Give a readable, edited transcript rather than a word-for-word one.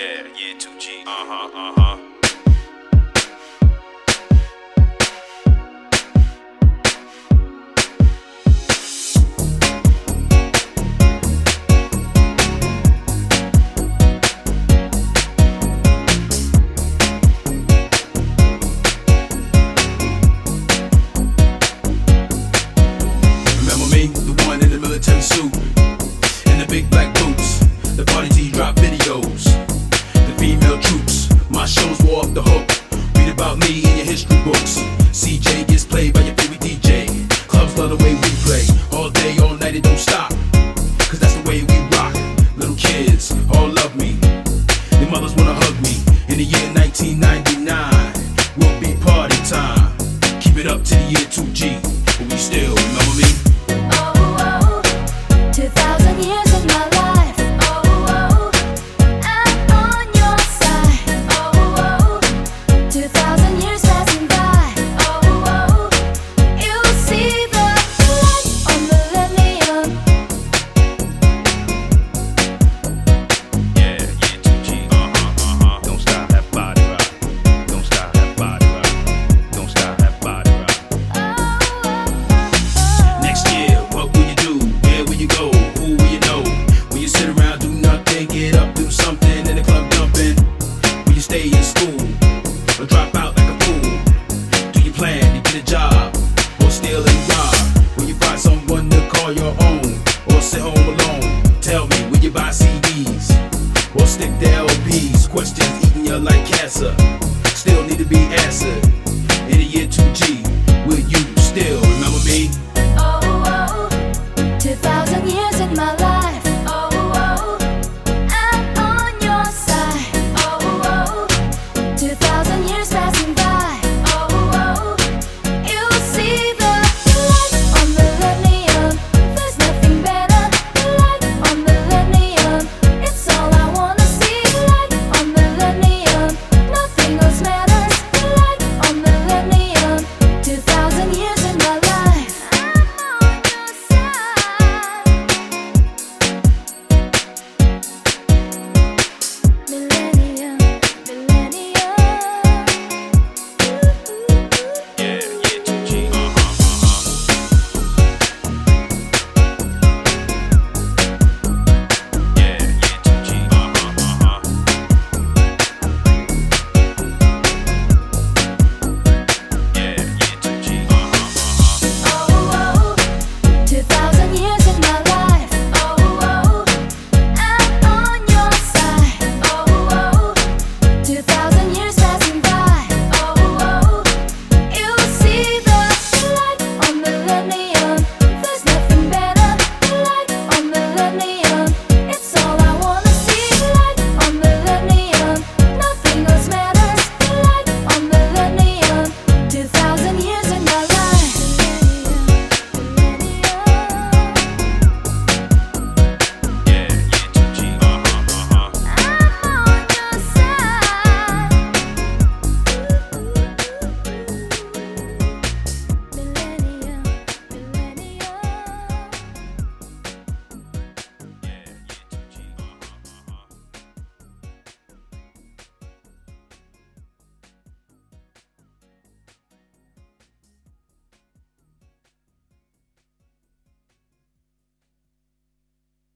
Yeah, yeah, 2G. Uh-huh. The one in the military suit and the big black boots, the party T drop videos, the female troops. My shows wore off the hook. Read about me in your history books. CJ gets played by your favorite DJ. Clubs love the way we play. All day, all night, it don't stop, cause that's the way we rock. Little kids all love me. Their mothers wanna hug me. In the year 1999 will be party time. Keep it up to the year 2G, but we still remember me. 2,000 years of my life, I'm on your side, 2,000 years passing by, you'll see the light on millennium. Yeah, 2G. Don't stop that body rock. Don't stop that body rock. Don't stop that body rock. Next year, what will you do? Where will you go? Who will you know? Will you sit around, do nothing, get up, do something in the club jumping? Will you stay in school or drop out like a fool? Do you plan to get a job or steal and rob? Will you find someone to call your own or sit home alone? Tell me, will you buy CDs or stick to LPs? Questions eating you like cancer.